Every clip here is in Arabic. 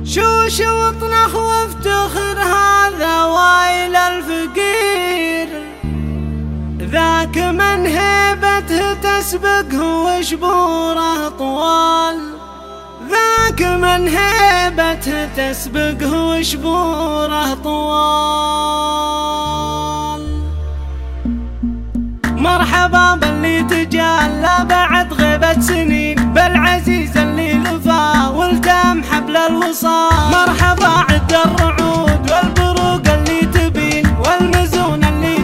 شوش وطنخ وافتخر هذا وايل الفقير، ذاك من هيبته تسبقه وشبوره طوال، ذاك من هيبته تسبقه وشبوره طوال. مرحبا باللي تجلى بعد غيبة سنين، بالعزيز اللي لفا والتم حبل الوصال. مرحبا عد الرعود والبروق اللي تبين، والمزون اللي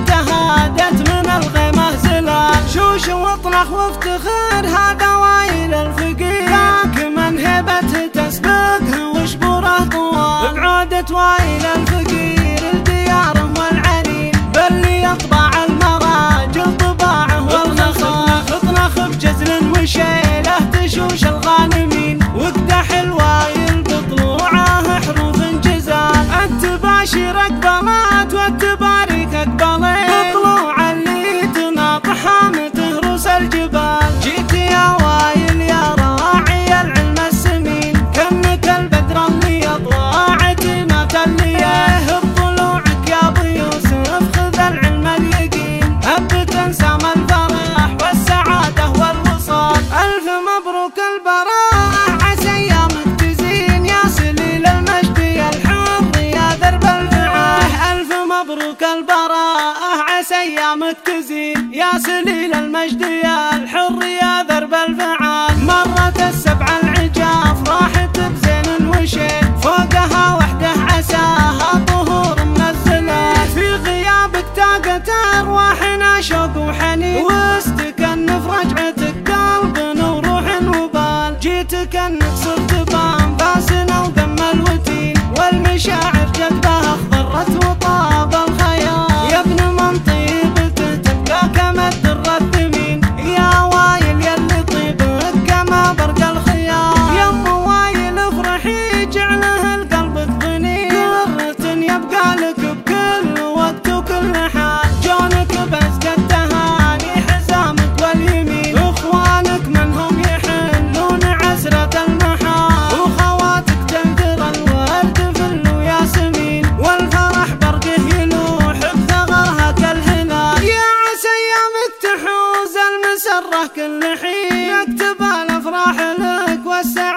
تهادت من الغيمة زلال. شوش وطنخ وافتخر هذا وايل الفقير، ذاك من هيبته تسبقه وشبوره طوال. بعودة وايل الفقير لدياره والعنين، باللي يطبع المراجل طباعه والخصال. اطنخ بجزل وشيله تشوش الغانمين، وقدح الوايل بطلوعه حروف جزال. التباشر اقبلت والتباريك اقبلت، بطلوع اللي تناطح هامته روس الجبال. جيت يا وايل يا راعي العلم السمين، كنك البدر اللي يطلع عتمة اللياه. بطلوعك يا ابو يوسف خذ العلم اليقين، هبت انسام الفرح والسعادة والوصال. الف مبروك البراءة عسى ايامك تزين، يا سليل المجد يا الحر يا درب الفعال. الف مبروك البراءة عسى ايامك تزين، يا سليل المجد يا الحر يا درب الفعال. مرت السبع العجاف راحت بزين وشين، فوقها وحده عساها طهور من الزلال. في غيابك تاقت ارواحنا شوق وحنين، واستكن في رجعتك قلب وروح وبال. جيتك انك صرت بان باسنا ودم الوتين، والمشاعر جذبها اخضرت وطاب الخيال. يا ابن من طيبته تبقى كما الدر الثمين، يا وايل يلي طيبك كما برق الخيال. يا ام وايل افرحي جعله القلب تغني، قرة يبقى لك بكل وقت وكل حال. جونك بأزكى التهاني حزامك واليمين، اخوانك منهم يحلون عسرة المحال. وخواتك تنثر الورد فل وياسمين، والفرح برقه يلوح بثغرها كالهلال. يا عسى ايامك تحوز المسرة كل حين، يكتب الافراح لك والسعادة